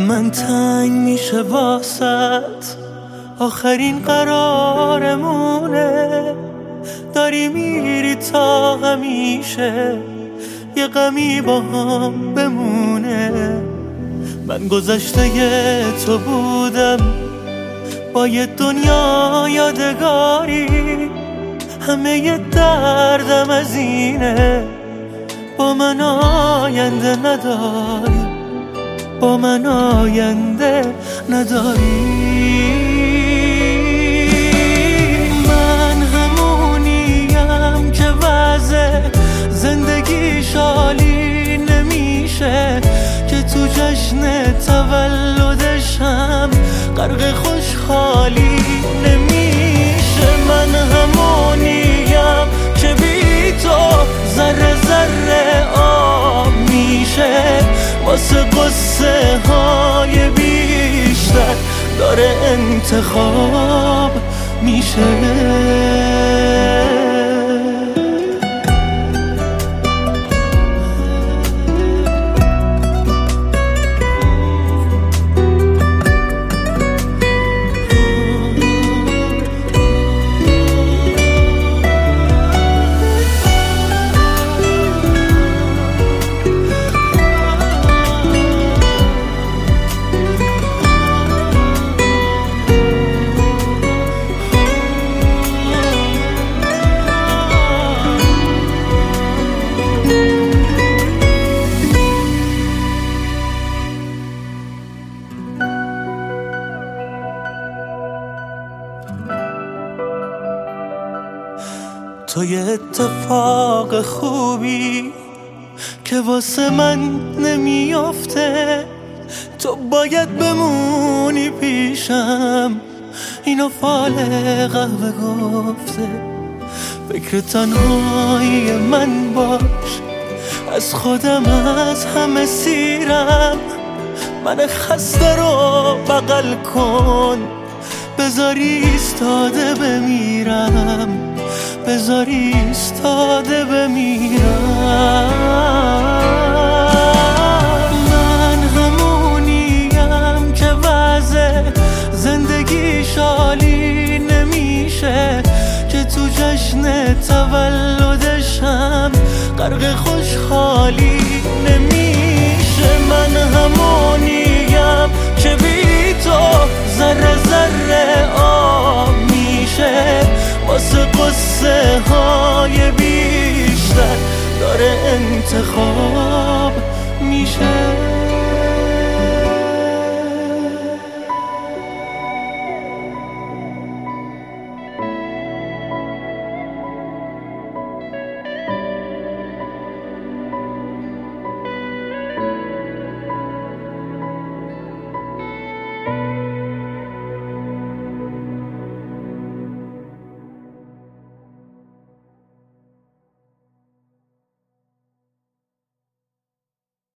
من تنگ میشه واسط، آخرین قرارمونه. داری میری تا همیشه یه غمی با هم بمونه. من گذشته تو بودم با یه دنیا یادگاری، همه یه دردم از اینه با من آینده نداری، با من آینده نداری. من همونیم که وضع زندگی شالی نمیشه، که تو جشن تولدشم غرق خوشحالی نمیشه. من همونیم که بی تو ذره ذره آب میشه، واسه قصه های بیشتر داره انتخاب میشه. تو یه اتفاق خوبی که واسه من نمیافته، تو باید بمونی پیشم، اینو فال قهوه گفته. فکر تنهایی من باش، از خودم از همه سیرم. من خسته رو بغل کن، بذاری ایستاده بمیرم، بذاری ایستاده بمیرم. من همونیم که وضع زندگی شالی نمیشه، که تو جشن تولدشم غرق خوشحالی نمیشه. من همونیم که بی تو ذره ذره آب میشه، واسه قصه های بیشتر داره انتخاب